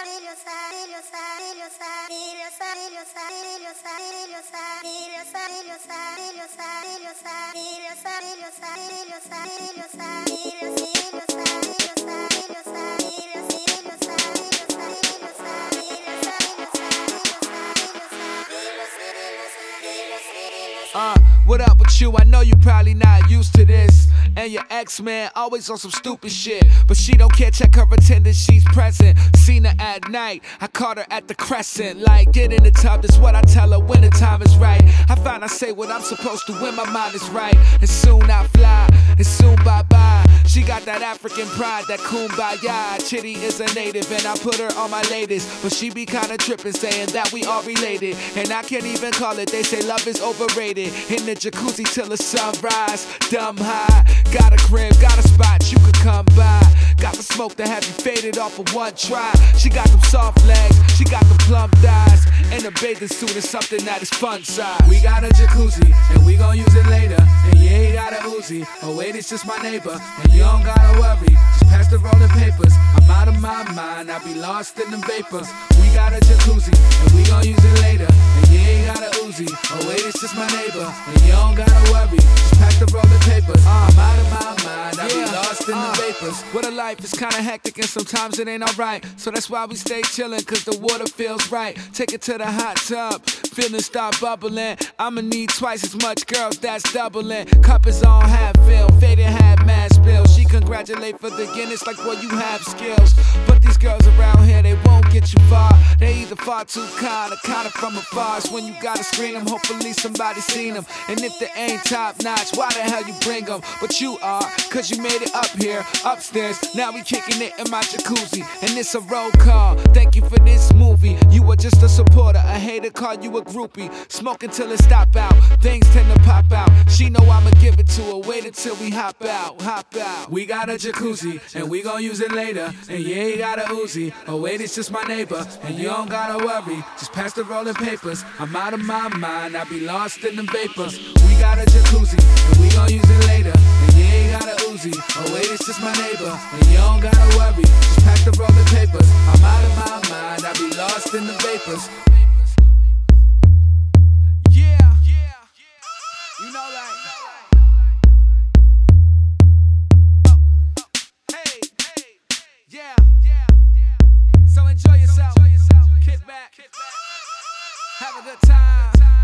What up with you? I know you probably not used to this. And your ex-man always on some stupid shit, but she don't care, check her attendance, she's present. Seen her at night, I caught her at the Crescent. Like, get in the tub, that's what I tell her when the time is right. I find I say what I'm supposed to when my mind is right. And soon I fly, and soon bye-bye. She got that African pride, that kumbaya. Chitty is a native and I put her on my latest, but she be kinda trippin', saying that we all related. And I can't even call it, they say love is overrated. In the jacuzzi till the sunrise, dumb high. Got a crib, got a spot, you could come by. Got the smoke that have you faded off of one try. She got them soft legs, she got the plump thighs. And a bathing suit is something that is fun size. We got a jacuzzi, and we gon' use it later. And you ain't got a Uzi, oh wait, it's just my neighbor. And you don't gotta worry, just pass the rolling papers. I'm out of my mind, I be lost in the vapors. We got a jacuzzi, and we gon' use it later. And you ain't got a Uzi, oh wait, it's just my neighbor. And you don't gotta worry, just pass the rolling papers. I'm out of my mind, I be lost in the vapors. What a life is kinda hectic and sometimes it ain't alright. So that's why we stay chillin', cause the water feels right. Take it to the hot tub, feelings start bubbling. I'ma need twice as much girls, that's doubling. Cup is on half fill, faded half mad spill. She congratulate for the Guinness like, well, you have skills. But these girls around here, they won't get you far. They either far too kind or kinda from afar. So when you gotta screen them, hopefully somebody seen them. And if they ain't top notch, why the hell you bring them? But you are, cause you made it up here, upstairs. Now we kicking it in my jacuzzi, and it's a roll call. Thank you for this movie. You were just a supporter, a hater called you a groupie. Smoke until it stop out, things tend to pop out. She know I'ma give it to her, wait until we hop out, hop out. We got a jacuzzi, and we gon' use it later. And you ain't got a Uzi, oh wait, it's just my neighbor. And you don't gotta worry, just pass the rolling papers. I'm out of my mind, I be lost in the vapors. We got a jacuzzi, and we gon' use it later. And you ain't got a Uzi, oh wait, it's just my neighbor. And you don't gotta worry, just pass the rolling papers. I'm out of my mind, I be lost in the vapors. Yeah, you know like. Yeah. So enjoy yourself, kick back, have a good time.